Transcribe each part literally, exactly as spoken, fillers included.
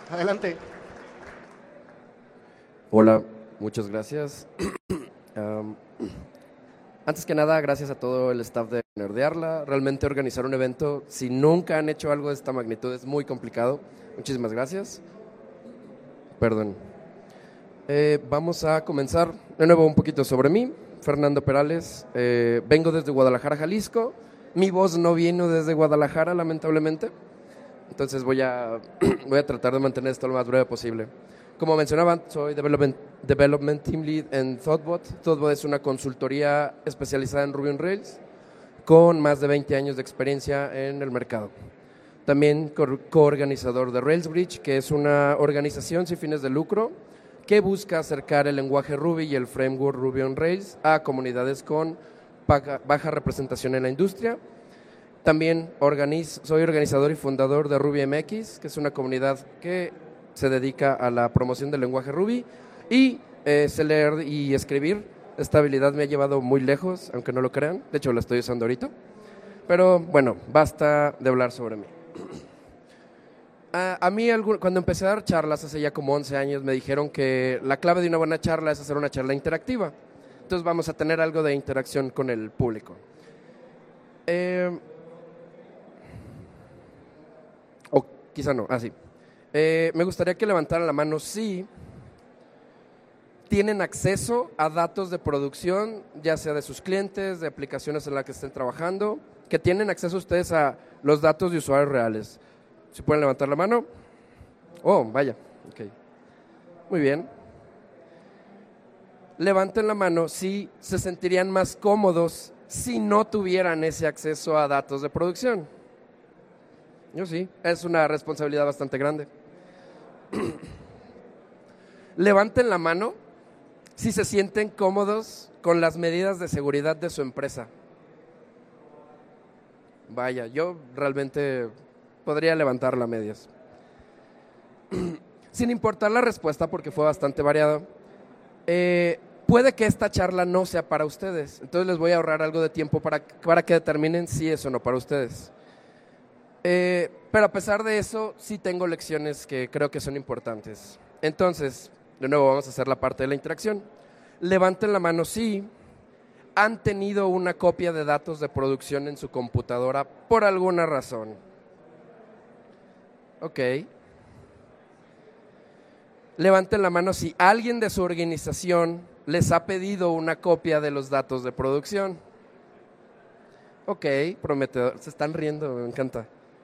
Adelante. Hola, muchas gracias. Um, antes que nada, gracias a todo el staff de Nerdearla. Realmente organizar un evento, si nunca han hecho algo de esta magnitud, es muy complicado. Muchísimas gracias. Perdón. Eh, vamos a comenzar de nuevo un poquito sobre mí. Fernando Perales. Eh, vengo desde Guadalajara, Jalisco. Mi voz no vino desde Guadalajara, lamentablemente. Entonces voy a, voy a tratar de mantener esto lo más breve posible. Como mencionaba, soy Development, Development Team Lead en Thoughtbot. Thoughtbot es una consultoría especializada en Ruby on Rails con más de veinte años de experiencia en el mercado. También coorganizador de RailsBridge, que es una organización sin fines de lucro que busca acercar el lenguaje Ruby y el framework Ruby on Rails a comunidades con baja, baja representación en la industria. También organiz, soy organizador y fundador de RubyMX, que es una comunidad que se dedica a la promoción del lenguaje Ruby. Y eh, sé leer y escribir. Esta habilidad me ha llevado muy lejos, aunque no lo crean. De hecho, la estoy usando ahorita. Pero bueno, basta de hablar sobre mí. A, a mí, cuando empecé a dar charlas hace ya como once años, me dijeron que la clave de una buena charla es hacer una charla interactiva. Entonces vamos a tener algo de interacción con el público. Eh, o quizá no, así. Ah, eh, me gustaría que levantaran la mano si tienen acceso a datos de producción, ya sea de sus clientes, de aplicaciones en las que estén trabajando, que tienen acceso ustedes a los datos de usuarios reales. ¿Si pueden levantar la mano? Oh, vaya. Okay. Muy bien. Levanten la mano si se sentirían más cómodos si no tuvieran ese acceso a datos de producción. Yo sí, es una responsabilidad bastante grande. Levanten la mano si se sienten cómodos con las medidas de seguridad de su empresa. Vaya, yo realmente podría levantarla a medias. Sin importar la respuesta, porque fue bastante variado, eh, puede que esta charla no sea para ustedes. Entonces les voy a ahorrar algo de tiempo para, para que determinen si es o no para ustedes. Eh, pero a pesar de eso, sí tengo lecciones que creo que son importantes. Entonces, de nuevo vamos a hacer la parte de la interacción. Levanten la mano si han tenido una copia de datos de producción en su computadora por alguna razón. Ok. Levanten la mano si alguien de su organización les ha pedido una copia de los datos de producción. Ok, prometedor. Se están riendo, me encanta.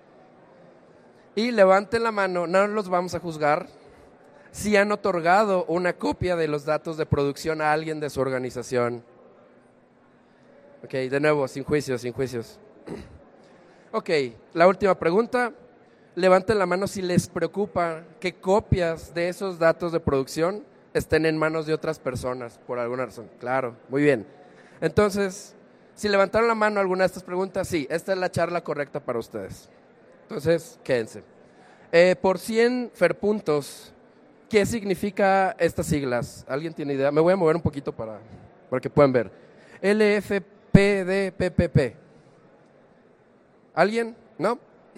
Y levanten la mano, no los vamos a juzgar, si han otorgado una copia de los datos de producción a alguien de su organización. Ok, de nuevo, sin juicios, sin juicios. Ok, la última pregunta. Levanten la mano si les preocupa que copias de esos datos de producción estén en manos de otras personas, por alguna razón. Claro, muy bien. Entonces, si levantaron la mano a alguna de estas preguntas, sí, esta es la charla correcta para ustedes. Entonces, quédense. Eh, por cien ferpuntos, ¿qué significa estas siglas? ¿Alguien tiene idea? Me voy a mover un poquito para, para que puedan ver. L F P D P P P. ¿Alguien? ¿No?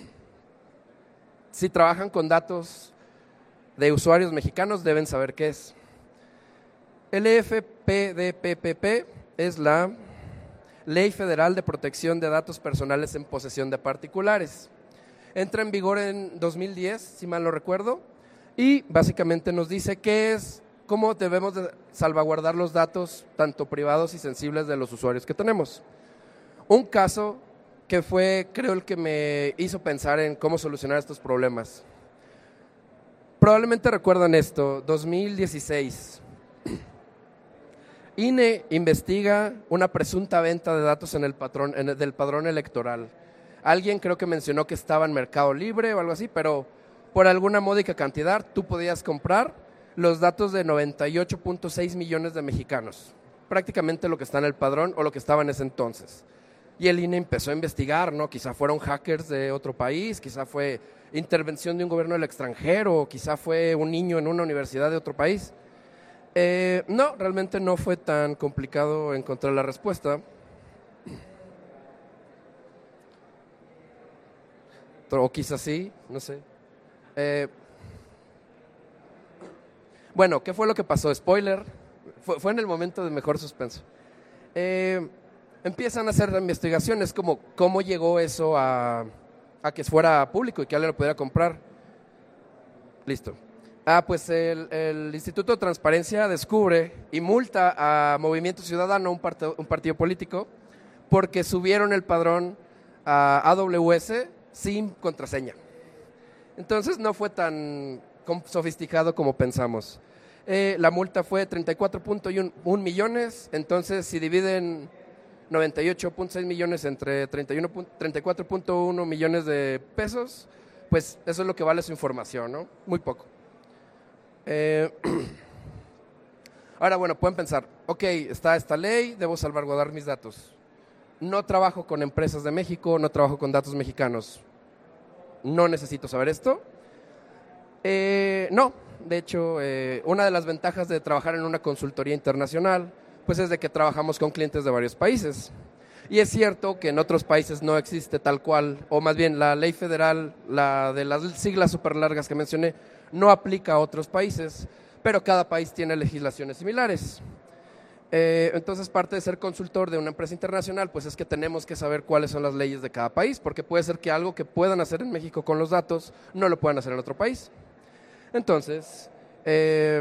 Si trabajan con datos de usuarios mexicanos, deben saber qué es. L F P D P P P es la Ley Federal de Protección de Datos Personales en Posesión de Particulares. Entra en vigor en dos mil diez, si mal no recuerdo, y básicamente nos dice qué es, cómo debemos de salvaguardar los datos, tanto privados y sensibles, de los usuarios que tenemos. Un caso que fue, creo, el que me hizo pensar en cómo solucionar estos problemas. Probablemente recuerdan esto, dos mil dieciséis. I N E investiga una presunta venta de datos en el patrón, en el, del padrón electoral. Alguien creo que mencionó que estaba en Mercado Libre o algo así, pero por alguna módica cantidad tú podías comprar los datos de noventa y ocho punto seis millones de mexicanos. Prácticamente lo que está en el padrón o lo que estaba en ese entonces. Y el I N E empezó a investigar, ¿no? Quizá fueron hackers de otro país, quizá fue intervención de un gobierno del extranjero, quizá fue un niño en una universidad de otro país. Eh, no, realmente no fue tan complicado encontrar la respuesta. O quizás sí, no sé. Eh, Bueno, ¿qué fue lo que pasó? Spoiler, fue, fue en el momento de mejor suspenso. Eh, empiezan a hacer investigaciones como cómo llegó eso a, a que fuera público y que alguien lo pudiera comprar. Listo. Ah, pues el, el Instituto de Transparencia descubre y multa a Movimiento Ciudadano, un, part, un partido político, porque subieron el padrón a A W S sin contraseña. Entonces no fue tan sofisticado como pensamos. Eh, la multa fue treinta y cuatro punto uno millones, entonces si dividen noventa y ocho punto seis millones entre treinta y cuatro punto uno millones de pesos, pues eso es lo que vale su información, ¿no? Muy poco. Eh, ahora, bueno, pueden pensar, ok, está esta ley, debo salvaguardar mis datos. No trabajo con empresas de México, no trabajo con datos mexicanos. ¿No necesito saber esto? Eh, no, de hecho, eh, una de las ventajas de trabajar en una consultoría internacional, pues es de que trabajamos con clientes de varios países. Y es cierto que en otros países no existe tal cual, o más bien la ley federal, la de las siglas súper largas que mencioné, no aplica a otros países, pero cada país tiene legislaciones similares. Eh, entonces, parte de ser consultor de una empresa internacional, pues es que tenemos que saber cuáles son las leyes de cada país, porque puede ser que algo que puedan hacer en México con los datos, no lo puedan hacer en otro país. Entonces, eh,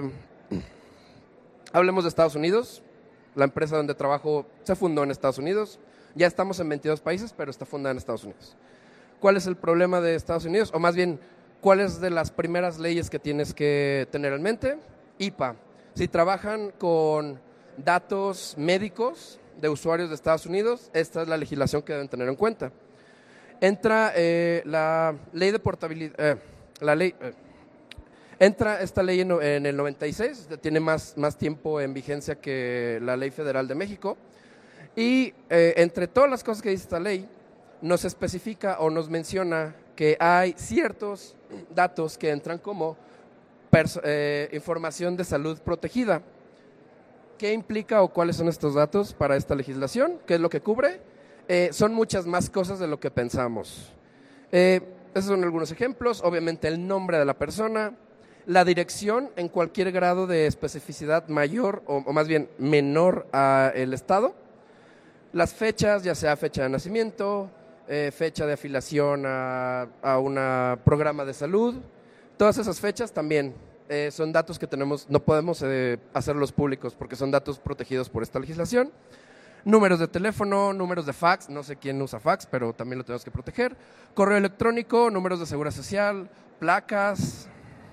hablemos de Estados Unidos. La empresa donde trabajo se fundó en Estados Unidos. Ya estamos en veintidós países, pero está fundada en Estados Unidos. ¿Cuál es el problema de Estados Unidos? O más bien, ¿cuáles de las primeras leyes que tienes que tener en mente? I P A. Si trabajan con datos médicos de usuarios de Estados Unidos, esta es la legislación que deben tener en cuenta. Entra eh, la ley de portabilidad, eh, la ley, eh, entra esta ley en, en el noventa y seis, tiene más, más tiempo en vigencia que la ley federal de México, y eh, entre todas las cosas que dice esta ley, nos especifica o nos menciona que hay ciertos datos que entran como eh, información de salud protegida. ¿Qué implica o cuáles son estos datos para esta legislación? ¿Qué es lo que cubre? Eh, son muchas más cosas de lo que pensamos. Eh, esos son algunos ejemplos. Obviamente el nombre de la persona, la dirección en cualquier grado de especificidad mayor o, o más bien menor al estado, las fechas, ya sea fecha de nacimiento, eh, fecha de afiliación a, a un programa de salud, todas esas fechas también. Eh, son datos que tenemos, no podemos eh, hacerlos públicos porque son datos protegidos por esta legislación. Números de teléfono, números de fax, no sé quién usa fax, pero también lo tenemos que proteger. Correo electrónico, números de seguridad social, placas,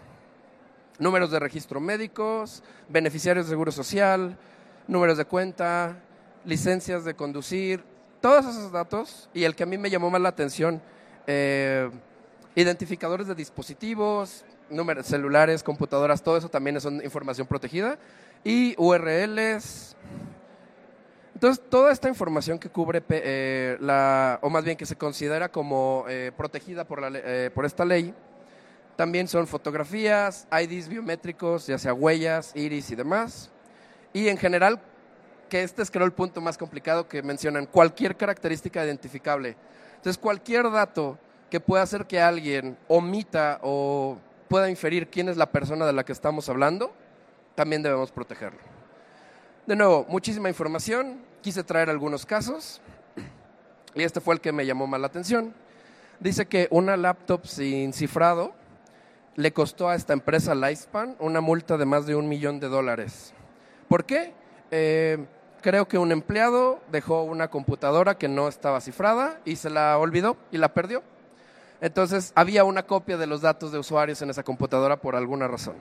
números de registro médicos, beneficiarios de seguro social, números de cuenta, licencias de conducir, todos esos datos. Y el que a mí me llamó más la atención, eh, identificadores de dispositivos, números celulares, computadoras, todo eso también es información protegida, y U R Ls. Entonces, toda esta información que cubre, eh, la, o más bien que se considera como eh, protegida por, la, eh, por esta ley, también son fotografías, I Ds biométricos, ya sea huellas, iris y demás, y en general, que este es creo el punto más complicado que mencionan, cualquier característica identificable. Entonces, cualquier dato que pueda hacer que alguien omita o pueda inferir quién es la persona de la que estamos hablando, también debemos protegerlo. De nuevo, muchísima información, quise traer algunos casos, y este fue el que me llamó más la atención. Dice que una laptop sin cifrado le costó a esta empresa Lifespan una multa de más de un millón de dólares. ¿Por qué? Eh, creo que un empleado dejó una computadora que no estaba cifrada y se la olvidó y la perdió. Entonces, había una copia de los datos de usuarios en esa computadora por alguna razón.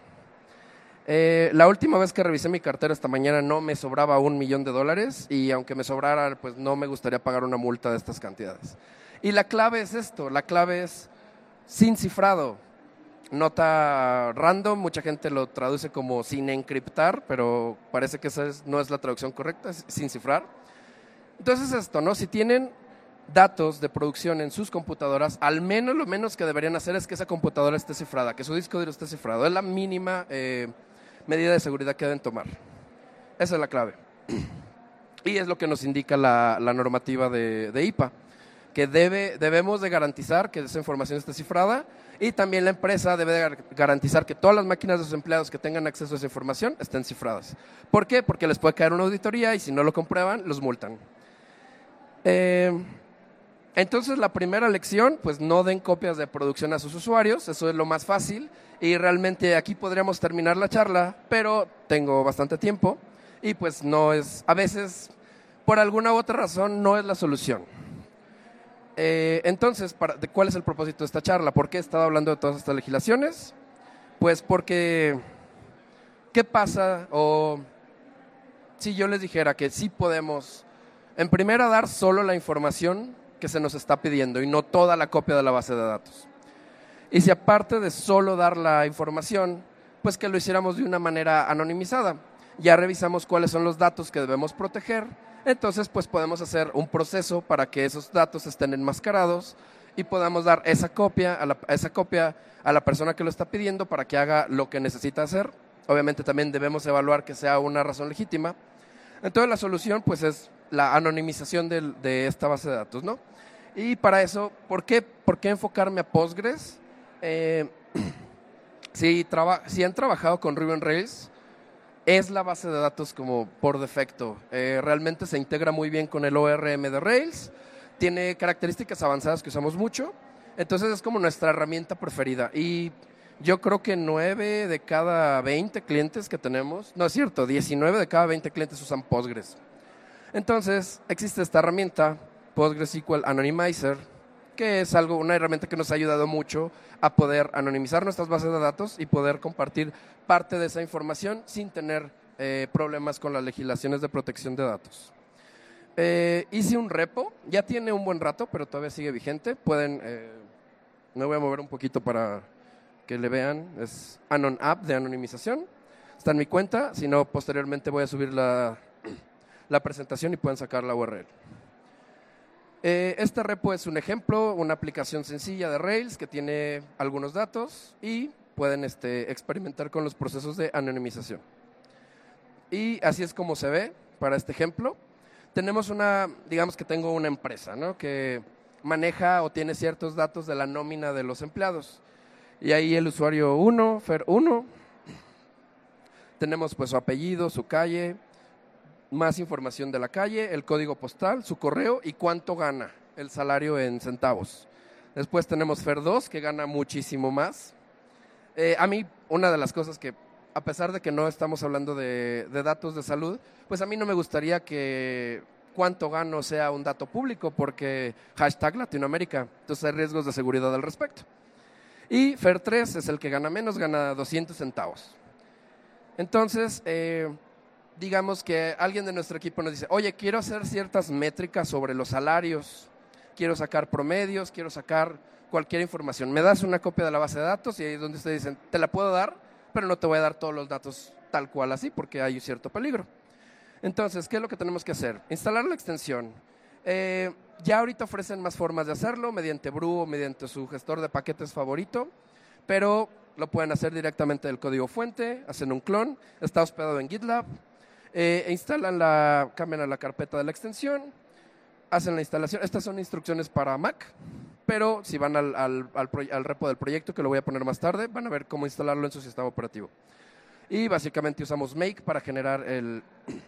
Eh, la última vez que revisé mi cartera esta mañana no me sobraba un millón de dólares y aunque me sobrara, pues no me gustaría pagar una multa de estas cantidades. Y la clave es esto, la clave es sin cifrado. Nota random, mucha gente lo traduce como sin encriptar, pero parece que esa es, no es la traducción correcta, es sin cifrar. Entonces esto, ¿no? Si tienen datos de producción en sus computadoras, al menos lo menos que deberían hacer es que esa computadora esté cifrada, que su disco duro esté cifrado. Es la mínima eh, medida de seguridad que deben tomar. Esa es la clave. Y es lo que nos indica la, la normativa de, de I P A, que debe, debemos de garantizar que esa información esté cifrada Y también la empresa debe de garantizar que todas las máquinas de sus empleados que tengan acceso a esa información estén cifradas. ¿Por qué? Porque les puede caer una auditoría y si no lo comprueban, los multan. Eh, entonces, la primera lección, pues no den copias de producción a sus usuarios, eso es lo más fácil. Y realmente aquí podríamos terminar la charla, pero tengo bastante tiempo y pues no es, a veces, por alguna u otra razón, no es la solución. Eh, entonces, para, de ¿cuál es el propósito de esta charla? ¿Por qué he estado hablando de todas estas legislaciones? Pues porque, ¿qué pasa? O si yo les dijera que sí podemos, en primera, dar solo la información que se nos está pidiendo y no toda la copia de la base de datos. Y si aparte de solo dar la información, pues que lo hiciéramos de una manera anonimizada. Ya revisamos cuáles son los datos que debemos proteger. Entonces, pues podemos hacer un proceso para que esos datos estén enmascarados y podamos dar esa copia a la, esa copia a la persona que lo está pidiendo para que haga lo que necesita hacer. Obviamente también debemos evaluar que sea una razón legítima. Entonces, la solución pues es la anonimización de, de esta base de datos, ¿no? Y para eso, ¿por qué, por qué enfocarme a Postgres? Eh, si, traba, si han trabajado con Ruby on Rails, es la base de datos como por defecto. Eh, realmente se integra muy bien con el O R M de Rails, tiene características avanzadas que usamos mucho, entonces es como nuestra herramienta preferida. Y yo creo que nueve de cada veinte clientes que tenemos, no es cierto, diecinueve de cada veinte clientes usan Postgres. Entonces existe esta herramienta, PostgreSQL Anonymizer, que es algo, una herramienta que nos ha ayudado mucho a poder anonimizar nuestras bases de datos y poder compartir parte de esa información sin tener eh, problemas con las legislaciones de protección de datos. Eh, hice un repo, ya tiene un buen rato, pero todavía sigue vigente. Pueden, eh, me voy a mover un poquito para que le vean, es Anon App de anonimización. Está en mi cuenta, si no, posteriormente voy a subir la, la presentación y pueden sacar la U R L. Eh, este repo es un ejemplo, una aplicación sencilla de Rails que tiene algunos datos y pueden este, experimentar con los procesos de anonimización. Y así es como se ve para este ejemplo. Tenemos una, digamos que tengo una empresa, ¿no?, que maneja o tiene ciertos datos de la nómina de los empleados. Y ahí el usuario uno, Fer uno, tenemos pues su apellido, su calle, más información de la calle, el código postal, su correo y cuánto gana, el salario en centavos. Después tenemos Fer dos, que gana muchísimo más. Eh, a mí, una de las cosas que, a pesar de que no estamos hablando de, de datos de salud, pues a mí no me gustaría que cuánto gano sea un dato público, porque hashtag Latinoamérica, entonces hay riesgos de seguridad al respecto. Y Fer tres es el que gana menos, gana doscientos centavos. Entonces, eh, digamos que alguien de nuestro equipo nos dice, oye, quiero hacer ciertas métricas sobre los salarios, quiero sacar promedios, quiero sacar cualquier información. Me das una copia de la base de datos y ahí es donde ustedes dicen, te la puedo dar, pero no te voy a dar todos los datos tal cual así porque hay cierto peligro. Entonces, ¿qué es lo que tenemos que hacer? Instalar la extensión. Eh, ya ahorita ofrecen más formas de hacerlo, mediante Brew o mediante su gestor de paquetes favorito, pero lo pueden hacer directamente del código fuente, hacen un clon, está hospedado en GitLab. Eh, instalan la, cambian a la carpeta de la extensión, hacen la instalación. Estas son instrucciones para Mac, pero si van al, al, al, al repo del proyecto, que lo voy a poner más tarde, van a ver cómo instalarlo en su sistema operativo. Y básicamente usamos make para generar el,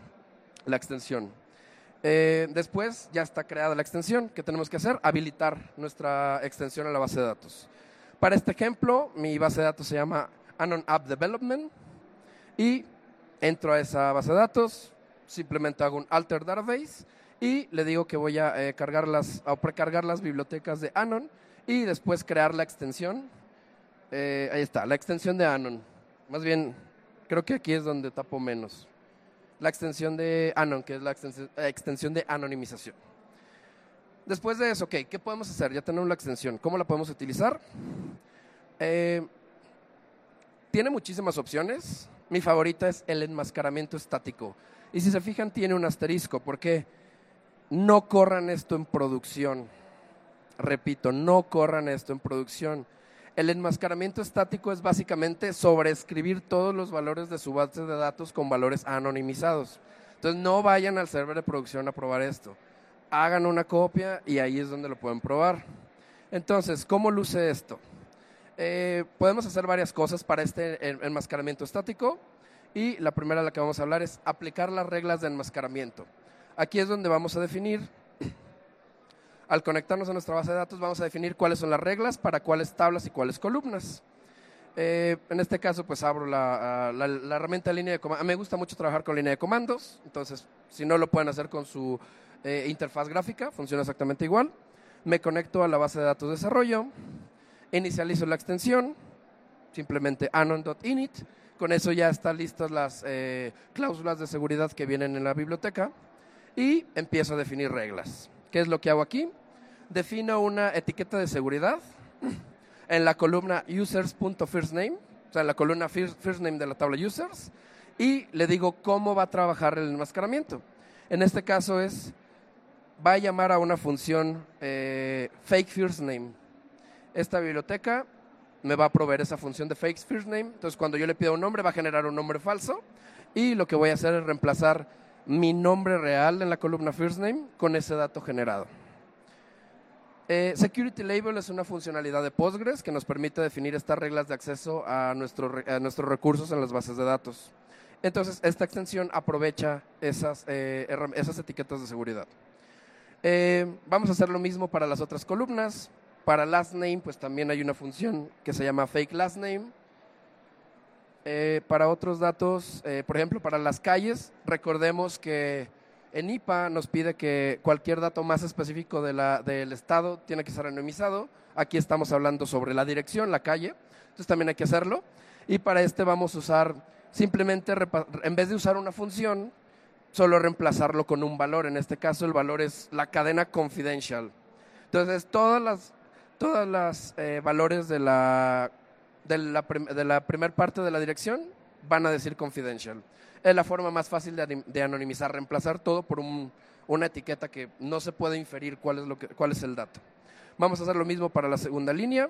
la extensión. Eh, después ya está creada la extensión. ¿Qué tenemos que hacer? Habilitar nuestra extensión a la base de datos. Para este ejemplo, mi base de datos se llama Anon App Development y entro a esa base de datos, simplemente hago un alter database y le digo que voy a eh, cargar las, a precargar las bibliotecas de Anon y después crear la extensión. Eh, ahí está, la extensión de Anon. Más bien, creo que aquí es donde tapo menos. La extensión de Anon, que es la extensión, eh, extensión de anonimización. Después de eso, ok, ¿qué podemos hacer? Ya tenemos la extensión. ¿Cómo la podemos utilizar? Eh, tiene muchísimas opciones. Mi favorita es el enmascaramiento estático. Y si se fijan, tiene un asterisco, porque no corran esto en producción. Repito, no corran esto en producción. El enmascaramiento estático es básicamente sobreescribir todos los valores de su base de datos con valores anonimizados. Entonces, no vayan al server de producción a probar esto. Hagan una copia y ahí es donde lo pueden probar. Entonces, ¿cómo luce esto? Eh, podemos hacer varias cosas para este enmascaramiento estático y la primera de la que vamos a hablar es aplicar las reglas de enmascaramiento. Aquí es donde vamos a definir, al conectarnos a nuestra base de datos, vamos a definir cuáles son las reglas para cuáles tablas y cuáles columnas. Eh, en este caso, pues abro la, la, la herramienta de línea de comandos. Me gusta mucho trabajar con línea de comandos, entonces si no lo pueden hacer con su eh, interfaz gráfica, funciona exactamente igual. Me conecto a la base de datos de desarrollo, inicializo la extensión, simplemente anon.init. Con eso ya están listas las eh, cláusulas de seguridad que vienen en la biblioteca y empiezo a definir reglas. ¿Qué es lo que hago aquí? Defino una etiqueta de seguridad en la columna users.firstname, o sea, en la columna first, firstname de la tabla users, y le digo cómo va a trabajar el enmascaramiento. En este caso es, va a llamar a una función eh, fake firstname. Esta biblioteca me va a proveer esa función de fake firstname, entonces cuando yo le pido un nombre va a generar un nombre falso y lo que voy a hacer es reemplazar mi nombre real en la columna firstname con ese dato generado. Eh, Security Label es una funcionalidad de Postgres que nos permite definir estas reglas de acceso a, nuestro, a nuestros recursos en las bases de datos. Entonces, esta extensión aprovecha esas, eh, esas etiquetas de seguridad. Eh, vamos a hacer lo mismo para las otras columnas. Para last name, pues también hay una función que se llama fake last name. Eh, para otros datos, eh, por ejemplo, para las calles, recordemos que en I P A nos pide que cualquier dato más específico de la, del estado tiene que ser anonimizado. Aquí estamos hablando sobre la dirección, la calle, entonces también hay que hacerlo. Y para este vamos a usar, simplemente, en vez de usar una función, solo reemplazarlo con un valor. En este caso el valor es la cadena confidential. Entonces todas las, todas las eh, valores de la, de la, de la primera parte de la dirección van a decir confidential. Es la forma más fácil de, de anonimizar, reemplazar todo por un, una etiqueta que no se puede inferir cuál es, lo que, cuál es el dato. Vamos a hacer lo mismo para la segunda línea.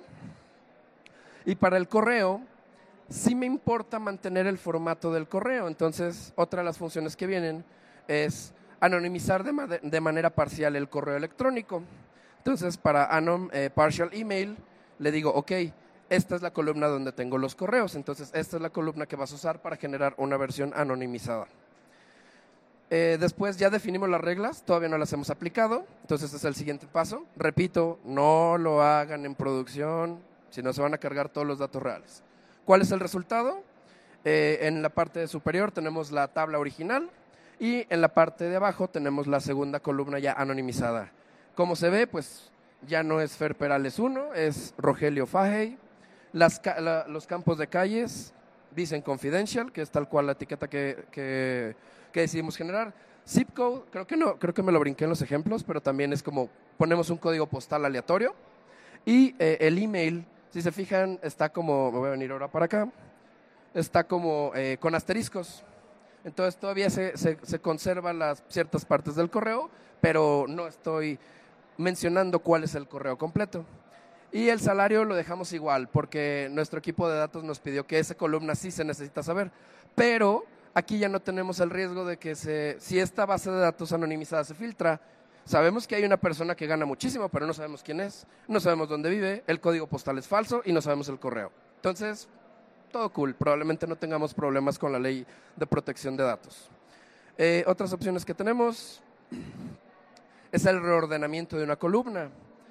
Y para el correo, sí me importa mantener el formato del correo. Entonces, otra de las funciones que vienen es anonimizar de, de manera parcial el correo electrónico. Entonces, para anon eh, partial email, le digo, ok, esta es la columna donde tengo los correos, entonces esta es la columna que vas a usar para generar una versión anonimizada. Eh, después ya definimos las reglas, todavía no las hemos aplicado, entonces este es el siguiente paso. Repito, no lo hagan en producción, si no se van a cargar todos los datos reales. ¿Cuál es el resultado? Eh, en la parte superior tenemos la tabla original y en la parte de abajo tenemos la segunda columna ya anonimizada. Como se ve, pues ya no es Fer Perales uno, es Rogelio Fahey. Las, la, los campos de calles dicen confidential, que es tal cual la etiqueta que, que, que decidimos generar. Zip code, creo que, no, creo que me lo brinqué en los ejemplos, pero también es como ponemos un código postal aleatorio. Y eh, el email, si se fijan, está como, me voy a venir ahora para acá, está como eh, con asteriscos. Entonces todavía se, se, se conservan las ciertas partes del correo, pero no estoy mencionando cuál es el correo completo. Y el salario lo dejamos igual, porque nuestro equipo de datos nos pidió que esa columna sí se necesita saber. Pero aquí ya no tenemos el riesgo de que se, si esta base de datos anonimizada se filtra, sabemos que hay una persona que gana muchísimo, pero no sabemos quién es, no sabemos dónde vive, el código postal es falso y no sabemos el correo. Entonces, todo cool, probablemente no tengamos problemas con la ley de protección de datos. Eh, otras opciones que tenemos es el reordenamiento de una columna.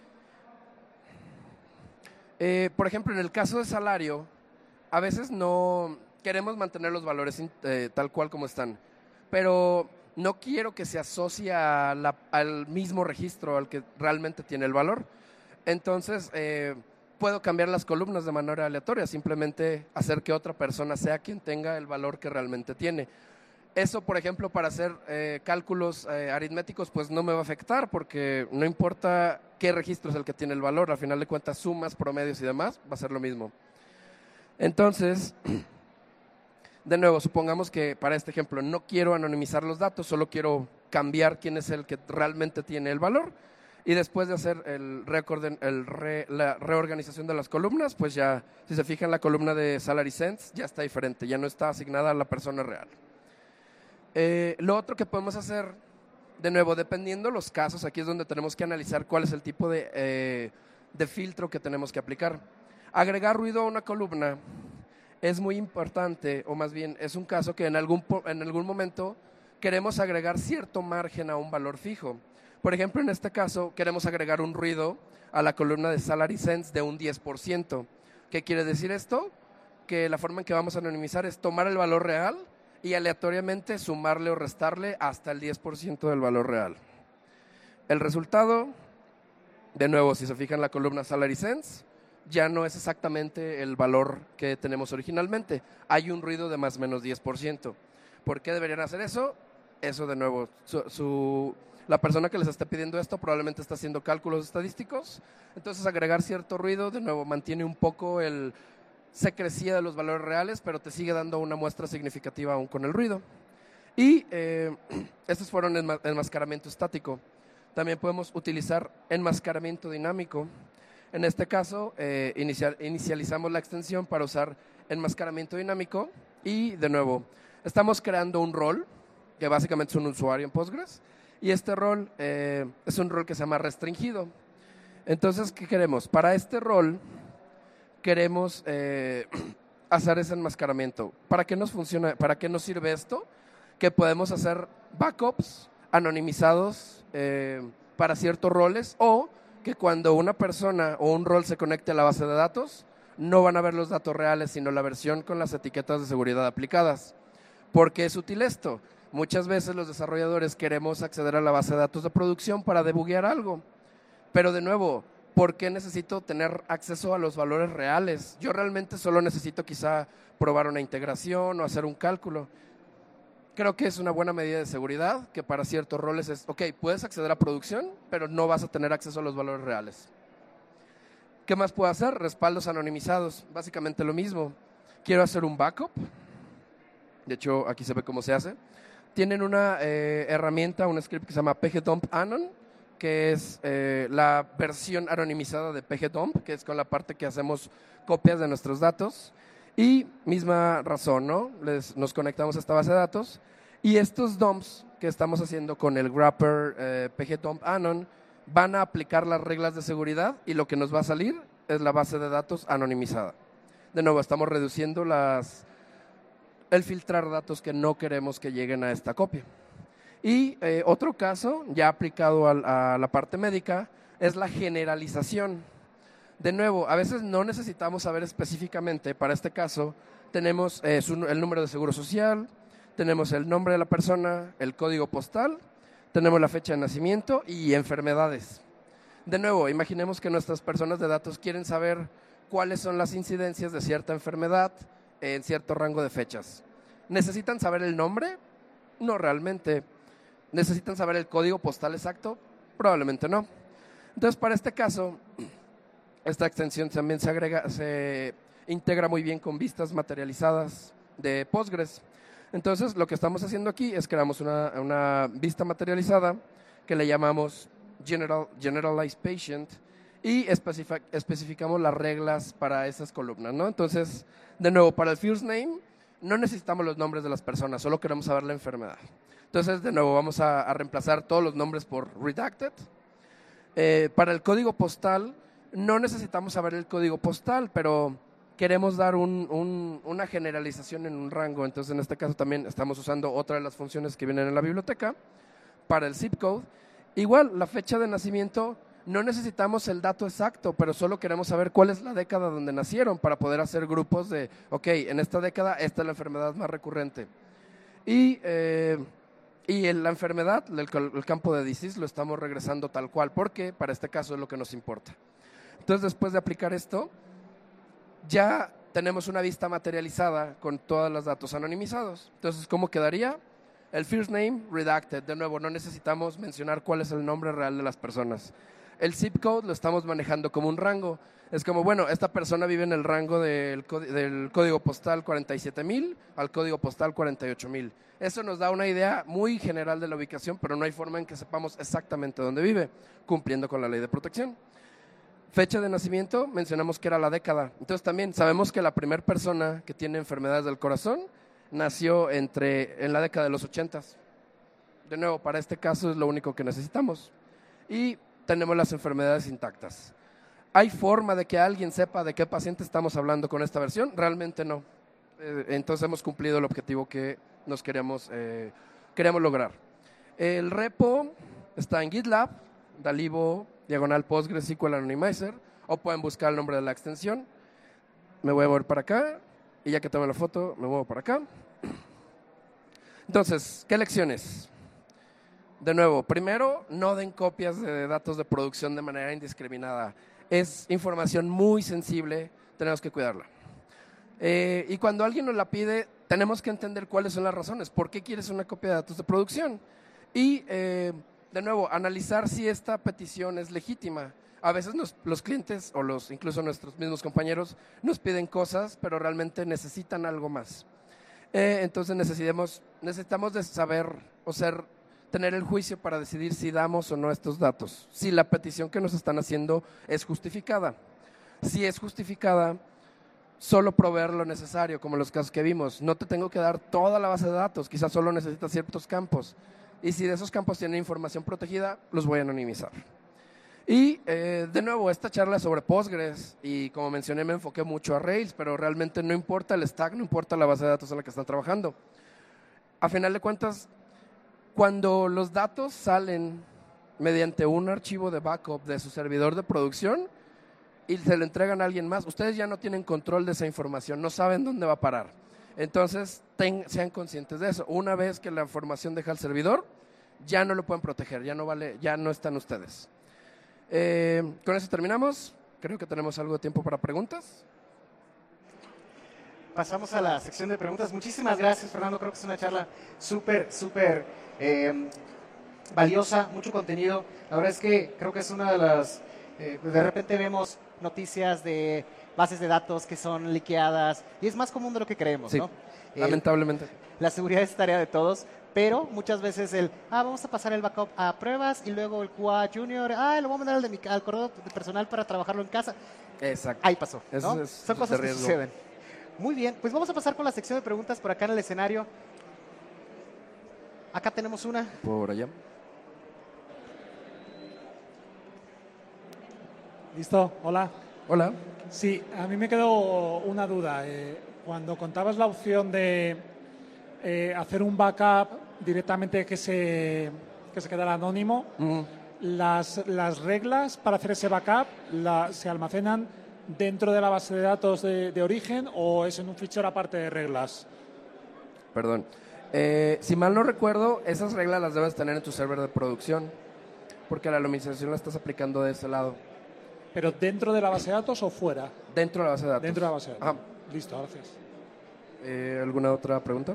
Eh, por ejemplo, en el caso de salario, a veces no queremos mantener los valores eh, tal cual como están, pero no quiero que se asocie a la, al mismo registro al que realmente tiene el valor. Entonces, eh, puedo cambiar las columnas de manera aleatoria, simplemente hacer que otra persona sea quien tenga el valor que realmente tiene. Eso, por ejemplo, para hacer eh, cálculos eh, aritméticos, pues no me va a afectar porque no importa qué registro es el que tiene el valor, al final de cuentas sumas, promedios y demás, va a ser lo mismo. Entonces, de nuevo, supongamos que para este ejemplo no quiero anonimizar los datos, solo quiero cambiar quién es el que realmente tiene el valor y después de hacer el reorden, el re, la reorganización de las columnas, pues ya, si se fijan, la columna de salary cents ya está diferente, ya no está asignada a la persona real. Eh, lo otro que podemos hacer, de nuevo, dependiendo los casos, aquí es donde tenemos que analizar cuál es el tipo de, eh, de filtro que tenemos que aplicar. Agregar ruido a una columna es muy importante, o más bien es un caso que en algún, en algún momento queremos agregar cierto margen a un valor fijo. Por ejemplo, en este caso queremos agregar un ruido a la columna de salary cents de un diez por ciento. ¿Qué quiere decir esto? Que la forma en que vamos a anonimizar es tomar el valor real y aleatoriamente sumarle o restarle hasta el diez por ciento del valor real. El resultado, de nuevo, si se fijan en la columna salary cents, ya no es exactamente el valor que tenemos originalmente. Hay un ruido de más o menos diez por ciento. ¿Por qué deberían hacer eso? Eso, de nuevo, su, su, la persona que les está pidiendo esto probablemente está haciendo cálculos estadísticos. Entonces, agregar cierto ruido, de nuevo, mantiene un poco el secrecía de los valores reales, pero te sigue dando una muestra significativa aún con el ruido. Y eh, estos fueron enma- enmascaramiento estático. También podemos utilizar enmascaramiento dinámico. En este caso, eh, inicial, inicializamos la extensión para usar enmascaramiento dinámico y, de nuevo, estamos creando un rol, que básicamente es un usuario en Postgres, y este rol eh, es un rol que se llama restringido. Entonces, ¿qué queremos? Para este rol, queremos eh, hacer ese enmascaramiento. ¿Para qué nos funciona? ¿Para qué nos sirve esto? Que podemos hacer backups anonimizados eh, para ciertos roles, o que cuando una persona o un rol se conecte a la base de datos, no van a ver los datos reales, sino la versión con las etiquetas de seguridad aplicadas. ¿Por qué es útil esto? Muchas veces los desarrolladores queremos acceder a la base de datos de producción para debuguear algo. Pero de nuevo, ¿por qué necesito tener acceso a los valores reales? Yo realmente solo necesito quizá probar una integración o hacer un cálculo. Creo que es una buena medida de seguridad, que para ciertos roles es, ok, puedes acceder a producción, pero no vas a tener acceso a los valores reales. ¿Qué más puedo hacer? Respaldos anonimizados, básicamente lo mismo. Quiero hacer un backup, de hecho aquí se ve cómo se hace. Tienen una eh, herramienta, un script que se llama pgdump-anon, que es eh, la versión anonimizada de pgdump, que es con la parte que hacemos copias de nuestros datos. Y misma razón, ¿no? Les, nos conectamos a esta base de datos y estos dumps que estamos haciendo con el wrapper eh, pgdump-anon van a aplicar las reglas de seguridad y lo que nos va a salir es la base de datos anonimizada. De nuevo, estamos reduciendo las, el filtrar datos que no queremos que lleguen a esta copia. Y eh, otro caso, ya aplicado a, a la parte médica, es la generalización. De nuevo, a veces no necesitamos saber específicamente, para este caso, tenemos eh, su, el número de seguro social, tenemos el nombre de la persona, el código postal, tenemos la fecha de nacimiento y enfermedades. De nuevo, imaginemos que nuestras personas de datos quieren saber cuáles son las incidencias de cierta enfermedad en cierto rango de fechas. ¿Necesitan saber el nombre? No realmente. ¿Necesitan saber el código postal exacto? Probablemente no. Entonces, para este caso, esta extensión también se agrega, se integra muy bien con vistas materializadas de Postgres. Entonces, lo que estamos haciendo aquí es creamos una, una vista materializada que le llamamos General, Generalized Patient y especific, especificamos las reglas para esas columnas, ¿no? Entonces, de nuevo, para el first name no necesitamos los nombres de las personas, solo queremos saber la enfermedad. Entonces, de nuevo, vamos a, a reemplazar todos los nombres por redacted. Eh, para el código postal, no necesitamos saber el código postal, pero queremos dar un, un, una generalización en un rango. Entonces, en este caso también estamos usando otra de las funciones que vienen en la biblioteca para el zip code. Igual, la fecha de nacimiento, no necesitamos el dato exacto, pero solo queremos saber cuál es la década donde nacieron para poder hacer grupos de, ok, en esta década esta es la enfermedad más recurrente. Y, eh, y en la enfermedad, el, el campo de disease, lo estamos regresando tal cual, porque para este caso es lo que nos importa. Entonces, después de aplicar esto, ya tenemos una vista materializada con todos los datos anonimizados. Entonces, ¿cómo quedaría? El first name, redacted. De nuevo, no necesitamos mencionar cuál es el nombre real de las personas. El zip code lo estamos manejando como un rango. Es como, bueno, esta persona vive en el rango del, del código postal cuarenta y siete mil al código postal cuarenta y ocho mil. Eso nos da una idea muy general de la ubicación, pero no hay forma en que sepamos exactamente dónde vive, cumpliendo con la ley de protección. Fecha de nacimiento, mencionamos que era la década. Entonces también sabemos que la primera persona que tiene enfermedades del corazón nació entre, en la década de los ochentas. De nuevo, para este caso es lo único que necesitamos. Y tenemos las enfermedades intactas. ¿Hay forma de que alguien sepa de qué paciente estamos hablando con esta versión? Realmente no. Eh, entonces hemos cumplido el objetivo que nos queríamos, eh, queríamos lograr. El repo está en GitLab, Dalibo, diagonal PostgreSQL Anonymizer, o pueden buscar el nombre de la extensión. Me voy a mover para acá, y ya que tomé la foto, me muevo para acá. Entonces, ¿qué lecciones? De nuevo, primero, no den copias de datos de producción de manera indiscriminada. Es información muy sensible, tenemos que cuidarla. Eh, y cuando alguien nos la pide, tenemos que entender cuáles son las razones. ¿Por qué quieres una copia de datos de producción? Y, eh, de nuevo, analizar si esta petición es legítima. A veces nos, los clientes o los, incluso nuestros mismos compañeros nos piden cosas, pero realmente necesitan algo más. Eh, entonces necesitamos, necesitamos de saber o ser, tener el juicio para decidir si damos o no estos datos. Si la petición que nos están haciendo es justificada. Si es justificada, solo proveer lo necesario, como los casos que vimos. No te tengo que dar toda la base de datos, quizás solo necesitas ciertos campos. Y si de esos campos tienen información protegida, los voy a anonimizar. Y, eh, de nuevo, esta charla es sobre Postgres, y como mencioné, me enfoqué mucho a Rails, pero realmente no importa el stack, no importa la base de datos en la que están trabajando. A final de cuentas, cuando los datos salen mediante un archivo de backup de su servidor de producción y se lo entregan a alguien más, ustedes ya no tienen control de esa información, no saben dónde va a parar. Entonces, ten, sean conscientes de eso. Una vez que la información deja el servidor, ya no lo pueden proteger, ya no, vale, ya no están ustedes. Eh, con eso terminamos. Creo que tenemos algo de tiempo para preguntas. Pasamos a la sección de preguntas. Muchísimas gracias, Fernando. Creo que es una charla súper, súper eh, valiosa, mucho contenido. La verdad es que creo que es una de las... Eh, de repente vemos noticias de bases de datos que son liqueadas y es más común de lo que creemos, sí, ¿no? Lamentablemente. El, la seguridad es tarea de todos, pero muchas veces el, ah, vamos a pasar el backup a pruebas y luego el Q A Junior, ah, lo voy a mandar al, de mi, al correo de personal para trabajarlo en casa. Exacto. Ahí pasó, ¿no? Eso es, son cosas que suceden. Muy bien, pues vamos a pasar con la sección de preguntas por acá en el escenario. Acá tenemos una. Por allá. ¿Listo? Hola. Hola. Sí, a mí me quedó una duda. Eh, cuando contabas la opción de eh, hacer un backup directamente que se, que se quedara anónimo, mm. las, las reglas para hacer ese backup la, se almacenan dentro de la base de datos de, de origen o es en un fichero aparte de reglas. Perdón. Eh, si mal no recuerdo, esas reglas las debes tener en tu server de producción, porque la anonimización la estás aplicando de ese lado. ¿Pero dentro de la base de datos o fuera? Dentro de la base de datos. Dentro de la base de datos. Ajá. Listo, gracias. Eh, ¿Alguna otra pregunta?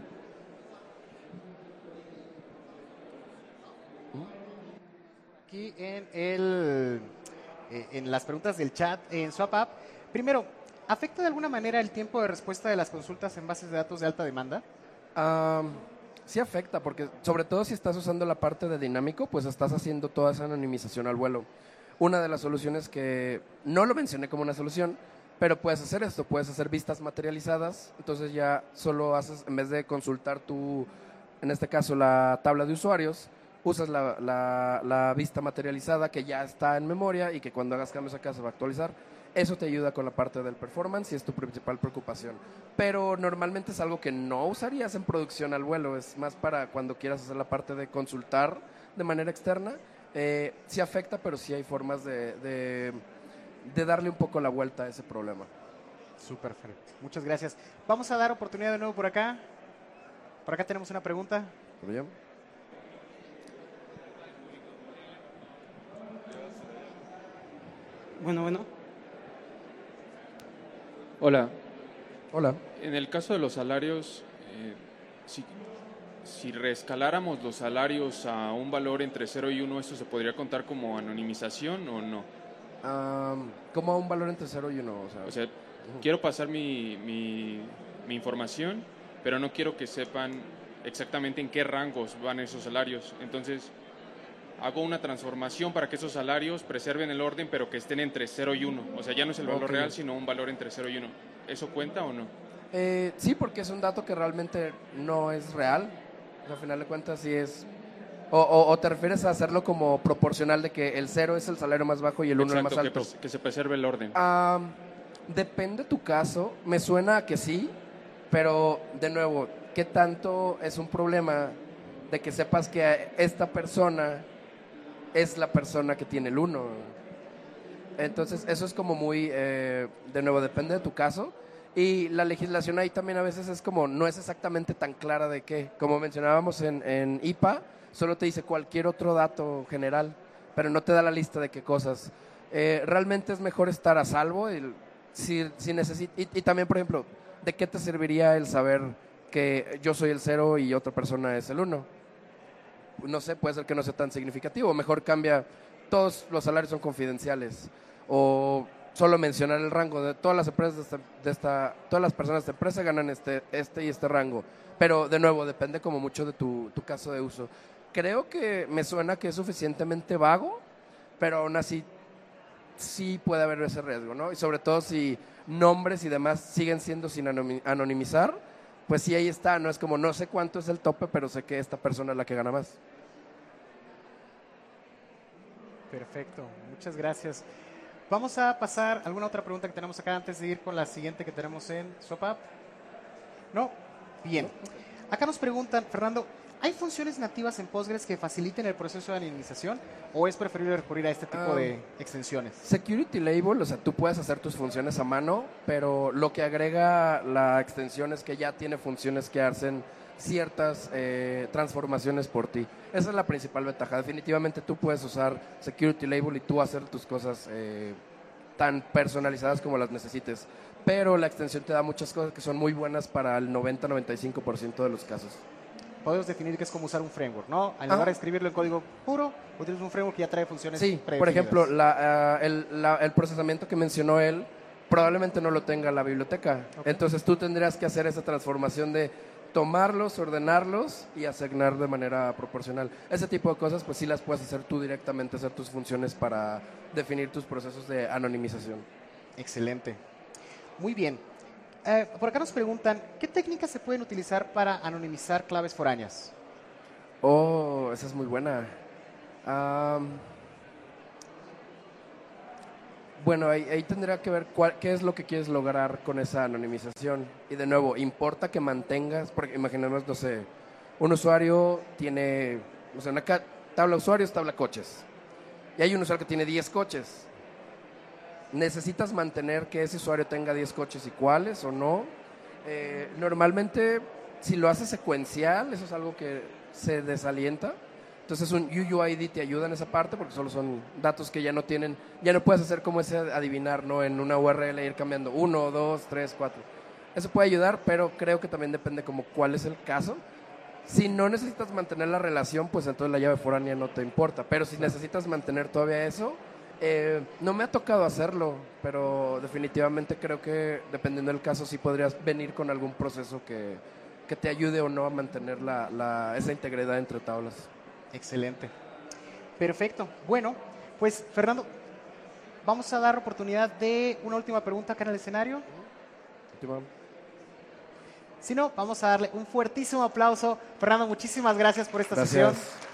Aquí en, el, eh, en las preguntas del chat en SwapApp. Primero, ¿afecta de alguna manera el tiempo de respuesta de las consultas en bases de datos de alta demanda? Um, sí afecta, porque sobre todo si estás usando la parte de dinámico, pues estás haciendo toda esa anonimización al vuelo. Una de las soluciones que no lo mencioné como una solución, pero puedes hacer esto, puedes hacer vistas materializadas, entonces ya solo haces, en vez de consultar tu, en este caso la tabla de usuarios, usas la, la, la vista materializada que ya está en memoria y que cuando hagas cambios acá se va a actualizar. Eso te ayuda con la parte del performance y es tu principal preocupación. Pero normalmente es algo que no usarías en producción al vuelo, es más para cuando quieras hacer la parte de consultar de manera externa. Eh, sí afecta, pero sí hay formas de, de, de darle un poco la vuelta a ese problema. Súper, Fer. Muchas gracias. Vamos a dar oportunidad de nuevo por acá. Por acá tenemos una pregunta. ¿Por allá? Bueno, bueno. Hola. Hola. En el caso de los salarios, eh, si, si reescaláramos los salarios a un valor entre cero y uno, ¿eso se podría contar como anonimización o no? Um, ¿Cómo a un valor entre cero y uno? O sea, o sea uh-huh. quiero pasar mi, mi, mi información, pero no quiero que sepan exactamente en qué rangos van esos salarios. Entonces, hago una transformación para que esos salarios preserven el orden, pero que estén entre cero y uno. O sea, ya no es el valor okay. real, sino un valor entre cero y uno. ¿Eso cuenta o no? Eh, sí, porque es un dato que realmente no es real. Al final de cuentas, sí es O, o, o te refieres a hacerlo como proporcional de que el cero es el salario más bajo y el uno el más Exacto, alto. que, que se preserve el orden. Um, depende tu caso. Me suena a que sí, pero de nuevo, ¿qué tanto es un problema de que sepas que esta persona es la persona que tiene el uno? Entonces, eso es como muy, eh, de nuevo, depende de tu caso. Y la legislación ahí también a veces es como, no es exactamente tan clara de qué. Como mencionábamos en, en I P A, solo te dice cualquier otro dato general, pero no te da la lista de qué cosas. Eh, realmente es mejor estar a salvo. Y, si, si necesit- y, y también, por ejemplo, ¿de qué te serviría el saber que yo soy el cero y otra persona es el uno? No sé, puede ser que no sea tan significativo. Mejor cambia, todos los salarios son confidenciales. O solo mencionar el rango de todas las empresas de esta, de esta, todas las personas de esta empresa ganan este, este y este rango. Pero de nuevo, depende como mucho de tu, tu caso de uso. Creo que me suena que es suficientemente vago, pero aún así sí puede haber ese riesgo, ¿no? Y sobre todo si nombres y demás siguen siendo sin anonimizar, pues sí, ahí está, no es como no sé cuánto es el tope, pero sé que esta persona es la que gana más. Perfecto, muchas gracias. Vamos a pasar a alguna otra pregunta que tenemos acá antes de ir con la siguiente que tenemos en SwapUp. ¿No? Bien. Acá nos preguntan, Fernando, ¿hay funciones nativas en Postgres que faciliten el proceso de anonimización o es preferible recurrir a este tipo Um, de extensiones? Security Label, o sea, tú puedes hacer tus funciones a mano, pero lo que agrega la extensión es que ya tiene funciones que hacen ciertas eh, transformaciones por ti. Esa es la principal ventaja. Definitivamente tú puedes usar Security Label y tú hacer tus cosas eh, tan personalizadas como las necesites, pero la extensión te da muchas cosas que son muy buenas para el noventa a noventa y cinco por ciento de los casos. Podemos definir que es como usar un framework, ¿no? En Ajá. lugar de escribirlo en código puro, utilizas un framework que ya trae funciones Sí, predefinidas. por ejemplo, la, uh, el, la, el procesamiento que mencionó él probablemente no lo tenga la biblioteca. Okay. Entonces tú tendrías que hacer esa transformación de tomarlos, ordenarlos y asignar de manera proporcional. Ese tipo de cosas, pues sí las puedes hacer tú directamente, hacer tus funciones para definir tus procesos de anonimización. Excelente. Muy bien. Eh, por acá nos preguntan, ¿qué técnicas se pueden utilizar para anonimizar claves foráneas? Oh, esa es muy buena. Um, bueno, ahí, ahí tendría que ver cuál, qué es lo que quieres lograr con esa anonimización. Y de nuevo, importa que mantengas, porque imaginemos, no sé, un usuario tiene, o sea, una ca- tabla usuarios, tabla coches. Y hay un usuario que tiene diez coches. ¿Necesitas mantener que ese usuario tenga diez coches iguales o no? Eh, normalmente, si lo haces secuencial, eso es algo que se desalienta. Entonces un U U I D te ayuda en esa parte porque solo son datos que ya no tienen, ya no puedes hacer como ese adivinar, ¿no? En una U R L ir cambiando uno, dos, tres, cuatro. Eso puede ayudar, pero creo que también depende como cuál es el caso. Si no necesitas mantener la relación, pues entonces la llave foránea no te importa. Pero si necesitas mantener todavía eso, eh, no me ha tocado hacerlo, pero definitivamente creo que dependiendo del caso sí podrías venir con algún proceso que, que te ayude o no a mantener la, la, esa integridad entre tablas. Excelente. Perfecto. Bueno, pues Fernando, vamos a dar oportunidad de una última pregunta acá en el escenario. Última. Si no, vamos a darle un fuertísimo aplauso. Fernando, muchísimas gracias por esta Gracias. sesión.